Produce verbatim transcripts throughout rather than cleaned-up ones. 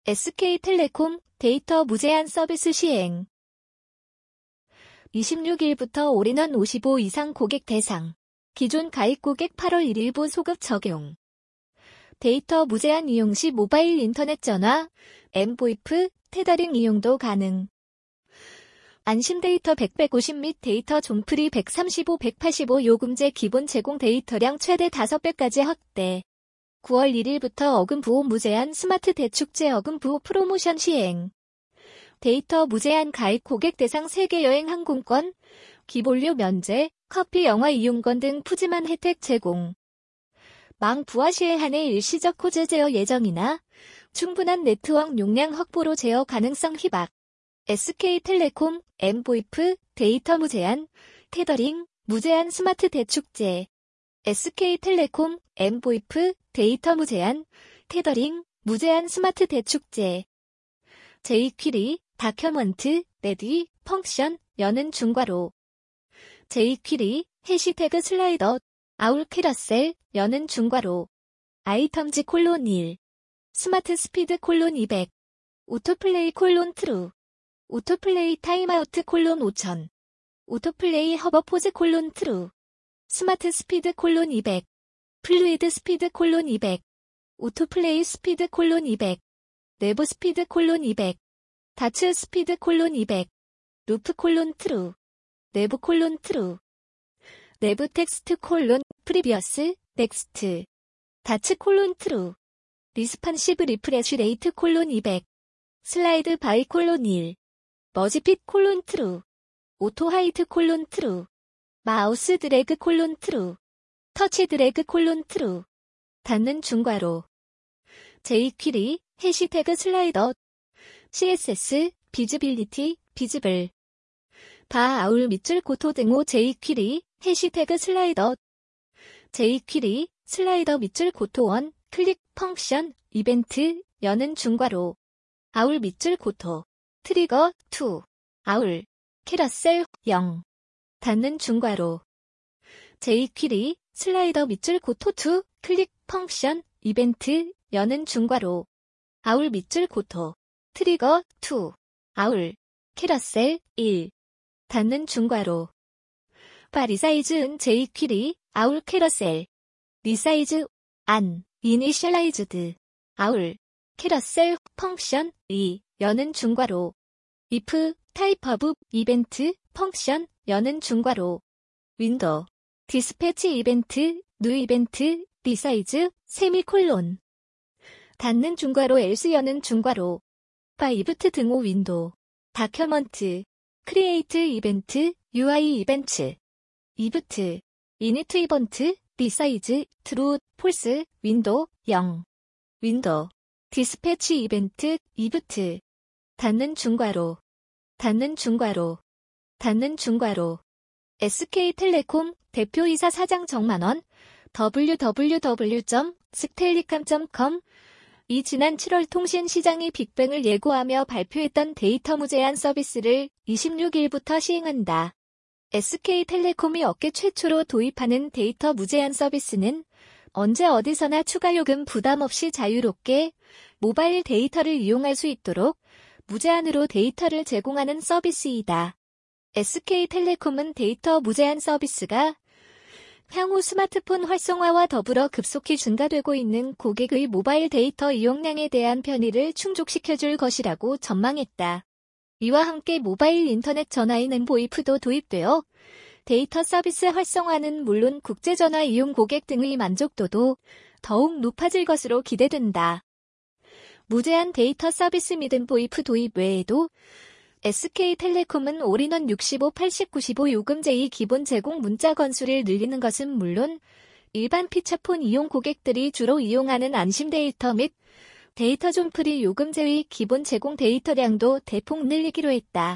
에스케이텔레콤 데이터 무제한 서비스 시행. 이십육 일부터 올인원 오십오 이상 고객 대상. 기존 가입 고객 팔월 일일부 소급 적용. 데이터 무제한 이용 시 모바일 인터넷 전화, 엠보이프, 테더링 이용도 가능. 안심 데이터 백, 백오십 및 데이터 존프리 백삼십오, 백팔십오 요금제 기본 제공 데이터량 최대 다섯 배까지 확대. 구월 일일부터 어금부호 무제한 스마트 대축제 어금부호 프로모션 시행. 데이터 무제한 가입 고객 대상 세계 여행 항공권, 기본료 면제, 커피 영화 이용권 등 푸짐한 혜택 제공. 망 부하 시에 한해 일시적 호재 제어 예정이나 충분한 네트워크 용량 확보로 제어 가능성 희박. 에스케이텔레콤, 엠보이프, 데이터 무제한, 테더링, 무제한 스마트 대축제. 에스케이텔레콤, 엠보이프, 데이터 무제한, 테더링, 무제한 스마트 대축제. 제이퀴리, 다큐먼트, 레디, 펑션, 여는 중괄호. 제이퀴리, 해시태그 슬라이더, 아울 캐러셀, 여는 중괄호. 아이텀즈 콜론 일. 스마트 스피드 콜론 이백. 오토플레이 콜론 트루. 오토플레이 타임아우트 콜론 오천. 오토플레이 허버포즈 콜론 트루. 스마트 스피드 콜론 이백. 플루이드 스피드 콜론 이백. 오토플레이 스피드 콜론 이백. 내부 스피드 콜론 이백. 다츠 스피드 콜론 이백. 루프 콜론 트루. 내부 콜론 트루. 내부 텍스트 콜론 프리비어스 넥스트. 다츠 콜론 트루. 리스판시브 리프레쉬 레이트 콜론 이백. 슬라이드 바이 콜론 일. 머지핏 콜론 트루. 오토 하이트 콜론 트루. 마우스 드래그 콜론 트루. 터치 드래그 콜론 트루. 닫는 중괄호. 제이퀴리, 해시태그 슬라이더. 씨에스에스, 비즈빌리티, 비즈블. 바 아울 밑줄 고토 등호 제이퀴리, 해시태그 슬라이더. 제이퀴리, 슬라이더 밑줄 고토 원, 클릭, 펑션, 이벤트, 여는 중괄호. 아울 밑줄 고토. 트리거, 투. 아울. 캐러셀, 영. 닫는 중괄호. 제이퀴리, 슬라이더 밑줄 고토 투, 클릭, 펑션, 이벤트, 여는 중괄호. 아울 밑줄 고토. 트리거, 투. 아울. 캐러셀, 일. 닫는 중괄호. 바 리사이즈은 제이퀴리, 아울 캐러셀. 리사이즈, 안, 이니셜라이즈드. 아울. 캐러셀, 펑션, 이. 여는 중괄호. if, 타입 오브, 이벤트, 펑션, 여는 중괄호. 윈도우. 디스패치 이벤트, 뉴 이벤트, 리사이즈, 세미콜론. 닫는 중괄호 else 여는 중괄호. 바이브트 등호 윈도우. 다큐먼트. 크리에이트 이벤트, 유아이 이벤트. 이브트. 이니트 이번트, 리사이즈, 트루, 폴스, 윈도우, 영. 윈도우. 디스패치 이벤트, 이브트. 닫는 중괄호. 닫는 중괄호. 닫는 중괄호. 에스케이텔레콤 대표이사 사장 정만원. 더블유 더블유 더블유 점 스텔리캄 점 컴. 이 지난 칠월 통신시장이 빅뱅을 예고하며 발표했던 데이터 무제한 서비스를 이십육 일부터 시행한다. 에스케이텔레콤이 업계 최초로 도입하는 데이터 무제한 서비스는 언제 어디서나 추가 요금 부담 없이 자유롭게 모바일 데이터를 이용할 수 있도록 무제한으로 데이터를 제공하는 서비스이다. 에스케이텔레콤은 데이터 무제한 서비스가 향후 스마트폰 활성화와 더불어 급속히 증가되고 있는 고객의 모바일 데이터 이용량에 대한 편의를 충족시켜줄 것이라고 전망했다. 이와 함께 모바일 인터넷 전화인 엠보이프도 도입되어 데이터 서비스 활성화는 물론 국제전화 이용 고객 등의 만족도도 더욱 높아질 것으로 기대된다. 무제한 데이터 서비스 및 엠보이프 도입 외에도 에스케이텔레콤은 올인원 육십오, 팔십, 구십오 요금제의 기본 제공 문자 건수를 늘리는 것은 물론 일반 피처폰 이용 고객들이 주로 이용하는 안심 데이터 및 데이터 존프리 요금제의 기본 제공 데이터량도 대폭 늘리기로 했다.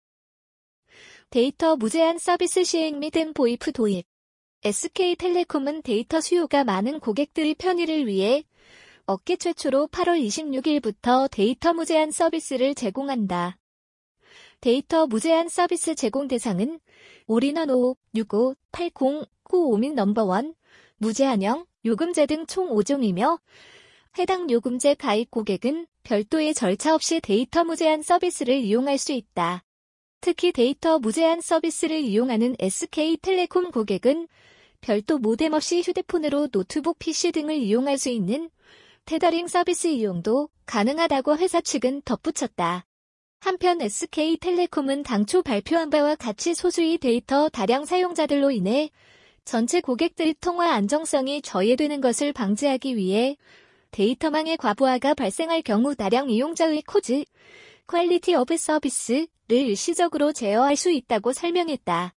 데이터 무제한 서비스 시행 및 엠보이프 도입. 에스케이텔레콤은 데이터 수요가 많은 고객들의 편의를 위해 업계 최초로 팔월 이십육 일부터 데이터 무제한 서비스를 제공한다. 데이터 무제한 서비스 제공 대상은 올인원 오오, 육오, 팔공, 구오 및 넘버원, 무제한형, 요금제 등 총 오 종이며 해당 요금제 가입 고객은 별도의 절차 없이 데이터 무제한 서비스를 이용할 수 있다. 특히 데이터 무제한 서비스를 이용하는 에스케이텔레콤 고객은 별도 모뎀 없이 휴대폰으로 노트북 피씨 등을 이용할 수 있는 테더링 서비스 이용도 가능하다고 회사 측은 덧붙였다. 한편 에스케이텔레콤은 당초 발표한 바와 같이 소수의 데이터 다량 사용자들로 인해 전체 고객들의 통화 안정성이 저해되는 것을 방지하기 위해 데이터망의 과부하가 발생할 경우 다량 이용자의 코즈, 퀄리티 오브 서비스를 일시적으로 제어할 수 있다고 설명했다.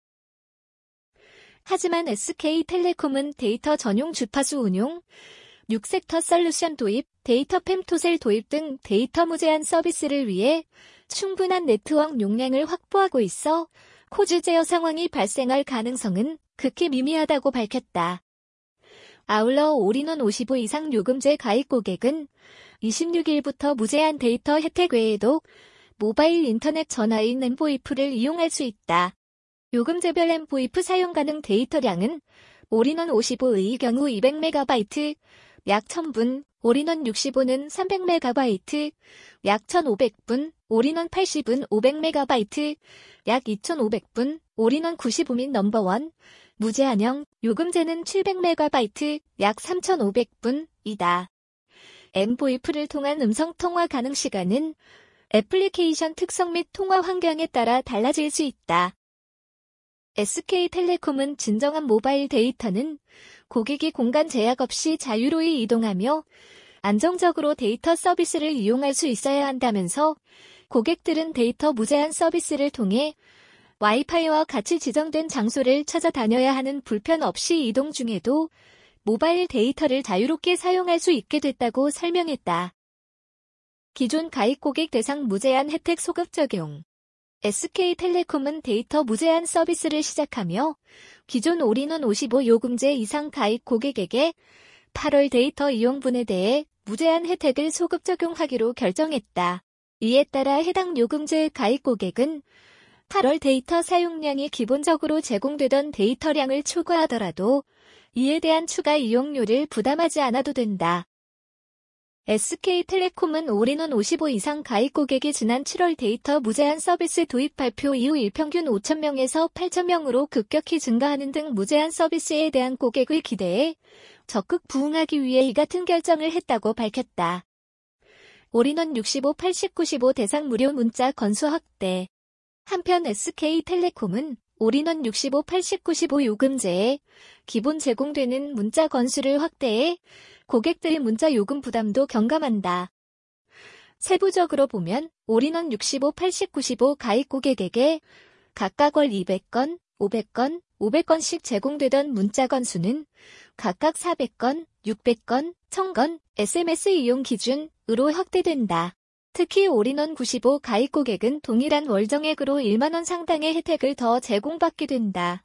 하지만 에스케이텔레콤은 데이터 전용 주파수 운용, 육 섹터 솔루션 도입, 데이터 펨토셀 도입 등 데이터 무제한 서비스를 위해 충분한 네트워크 용량을 확보하고 있어 코즈 제어 상황이 발생할 가능성은 극히 미미하다고 밝혔다. 아울러 올인원 오십오 이상 요금제 가입 고객은 이십육 일부터 무제한 데이터 혜택 외에도 모바일 인터넷 전화인 엠보이프를 이용할 수 있다. 요금제별 엠보이프 사용 가능 데이터량은 올인원 오십오의 경우 이백 메가바이트, 약 천 분, 올인원 육십오는 삼백 메가바이트, 약 천오백 분, 올인원 팔십은 오백 메가바이트, 약 이천오백 분, 올인원 구십오 및 넘버원, 무제한형, 요금제는 칠백 메가바이트, 약 삼천오백 분이다. 엠보이프를 통한 음성통화 가능 시간은 애플리케이션 특성 및 통화 환경에 따라 달라질 수 있다. 에스케이텔레콤은 진정한 모바일 데이터는 고객이 공간 제약 없이 자유로이 이동하며 안정적으로 데이터 서비스를 이용할 수 있어야 한다면서 고객들은 데이터 무제한 서비스를 통해 와이파이와 같이 지정된 장소를 찾아다녀야 하는 불편 없이 이동 중에도 모바일 데이터를 자유롭게 사용할 수 있게 됐다고 설명했다. 기존 가입 고객 대상 무제한 혜택 소급 적용. 에스케이텔레콤은 데이터 무제한 서비스를 시작하며 기존 올인원 오십오 요금제 이상 가입 고객에게 팔월 데이터 이용분에 대해 무제한 혜택을 소급 적용하기로 결정했다. 이에 따라 해당 요금제 가입 고객은 팔월 데이터 사용량이 기본적으로 제공되던 데이터량을 초과하더라도 이에 대한 추가 이용료를 부담하지 않아도 된다. 에스케이텔레콤은 올인원 오십오 이상 가입 고객이 지난 칠월 데이터 무제한 서비스 도입 발표 이후 일평균 오천 명에서 팔천 명으로 급격히 증가하는 등 무제한 서비스에 대한 고객의 기대에 적극 부응하기 위해 이 같은 결정을 했다고 밝혔다. 올인원 육십오, 팔십, 구십오 대상 무료 문자 건수 확대. 한편 에스케이텔레콤은 올인원 육십오, 팔십, 구십오 요금제에 기본 제공되는 문자 건수를 확대해 고객들의 문자 요금 부담도 경감한다. 세부적으로 보면 올인원 육십오, 팔십, 구십오 가입 고객에게 각각 월 이백 건, 오백 건, 오백 건씩 제공되던 문자 건수는 각각 사백 건, 육백 건, 천 건, 에스엠에스 이용 기준으로 확대된다. 특히 올인원 구십오 가입 고객은 동일한 월 정액으로 일만 원 상당의 혜택을 더 제공받게 된다.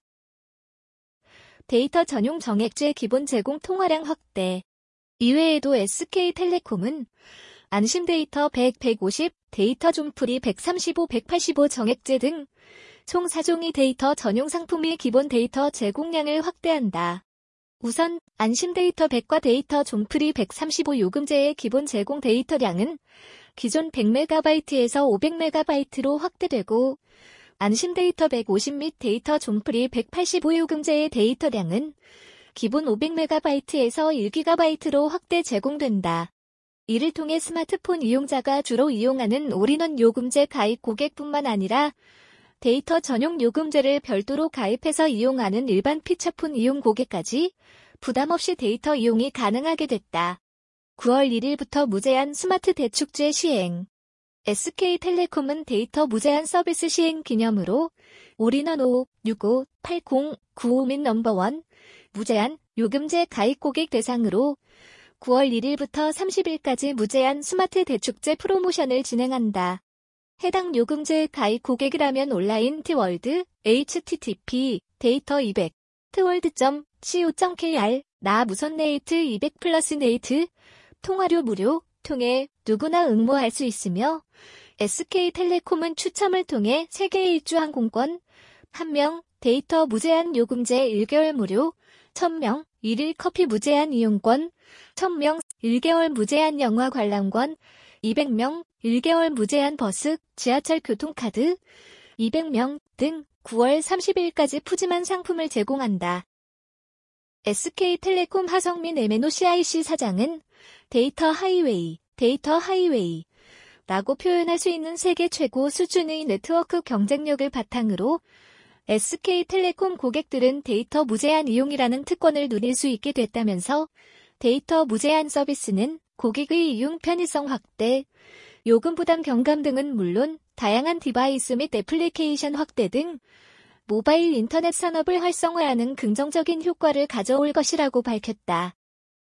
데이터 전용 정액제 기본 제공 통화량 확대. 이외에도 에스케이텔레콤은 안심 데이터 백, 백오십, 데이터 좀프리 백삼십오, 백팔십오 정액제 등 총 사 종의 데이터 전용 상품의 기본 데이터 제공량을 확대한다. 우선 안심 데이터 백과 데이터 좀프리 백삼십오 요금제의 기본 제공 데이터량은 기존 백 메가바이트에서 오백 메가바이트로 확대되고 안심 데이터 백오십 및 데이터 좀프리 백팔십오 요금제의 데이터량은 기본 오백 메가바이트에서 일 기가바이트로 확대 제공된다. 이를 통해 스마트폰 이용자가 주로 이용하는 올인원 요금제 가입 고객뿐만 아니라 데이터 전용 요금제를 별도로 가입해서 이용하는 일반 피처폰 이용 고객까지 부담 없이 데이터 이용이 가능하게 됐다. 구월 일일부터 무제한 스마트 대축제 시행. 에스케이텔레콤은 데이터 무제한 서비스 시행 기념으로 올인원 오오, 육오, 팔공, 구오 및 넘버원, 무제한 요금제 가입 고객 대상으로 구월 일일부터 삼십일까지 무제한 스마트 대축제 프로모션을 진행한다. 해당 요금제 가입 고객이라면 온라인 티월드, 에이치티티피, 데이터 이백, 트월드 점 씨오 점 케이알, 나 무선 네이트 이백 플러스 네이트, 통화료 무료, 통해 누구나 응모할 수 있으며 에스케이텔레콤은 추첨을 통해 세계 일주 항공권, 한 명, 데이터 무제한 요금제 일 개월 무료, 천 명, 일 일 커피 무제한 이용권, 천 명 일 개월 무제한 영화 관람권, 이백 명 일 개월 무제한 버스, 지하철 교통카드, 이백 명 등 구월 삼십일까지 푸짐한 상품을 제공한다. 에스케이텔레콤 하성민 엠엔오씨아이씨 사장은 데이터 하이웨이, 데이터 하이웨이 라고 표현할 수 있는 세계 최고 수준의 네트워크 경쟁력을 바탕으로 에스케이텔레콤 고객들은 데이터 무제한 이용이라는 특권을 누릴 수 있게 됐다면서 데이터 무제한 서비스는 고객의 이용 편의성 확대, 요금 부담 경감 등은 물론 다양한 디바이스 및 애플리케이션 확대 등 모바일 인터넷 산업을 활성화하는 긍정적인 효과를 가져올 것이라고 밝혔다.